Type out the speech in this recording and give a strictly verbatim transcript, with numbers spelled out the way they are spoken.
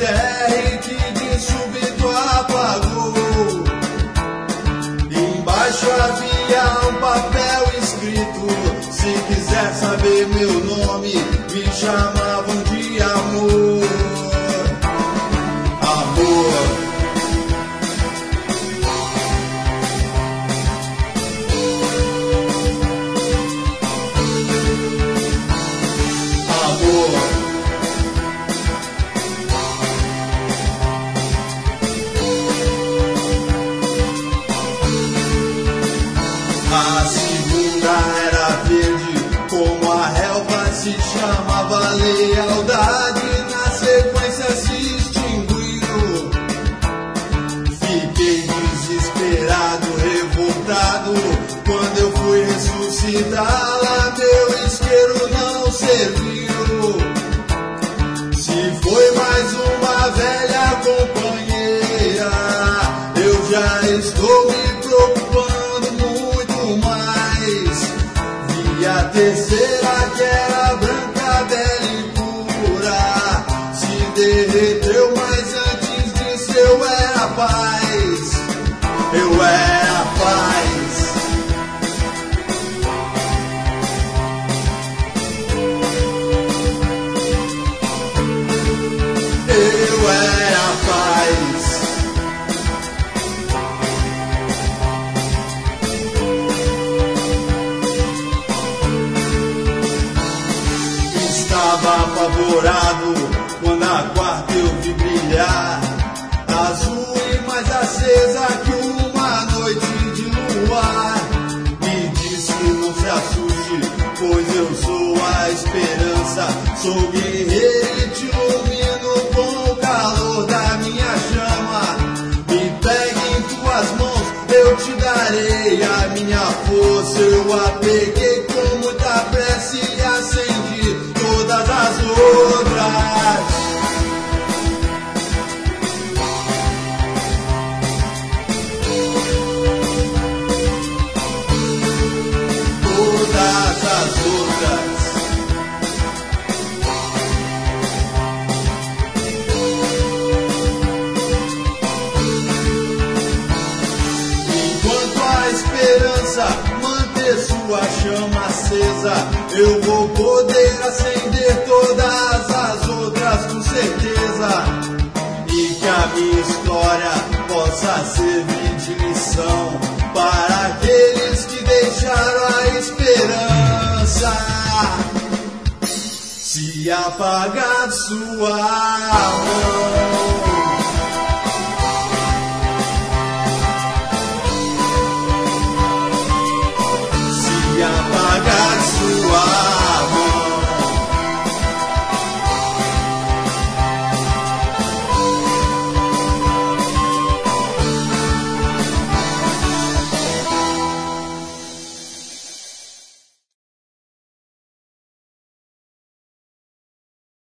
terra e que de súbito apagou. Embaixo havia um papel escrito: se quiser saber meu nome, me chamavam de amor. Amor. A segunda era verde, como a relva se chamava lealdade, na sequência se extinguiu. Fiquei desesperado, revoltado, quando eu fui ressuscitá-la, meu isqueiro não serviu. Se foi mais uma velha companheira, eu já estou me preocupando muito mais. Vi a terceira, que era branca, bela e pura, se derreteu, mas antes disso eu era paz. Eu era paz. Eu era paz. Estava apavorado quando a quarta eu vi brilhar, azul e mais acesa que uma noite de luar. Me disse: não se assuste, pois eu sou a esperança, sou guerreiro e te ilumino com o calor da minha chama. Me pegue em tuas mãos, eu te darei a minha força. Eu a peguei com muita pressa e acendi todas as outras. Todas as outras. Enquanto a esperança manter sua chama acesa, eu vou poder acender todas as outras com certeza. E que a minha história possa servir de lição para aqueles que deixaram a esperança se apagar de sua mão.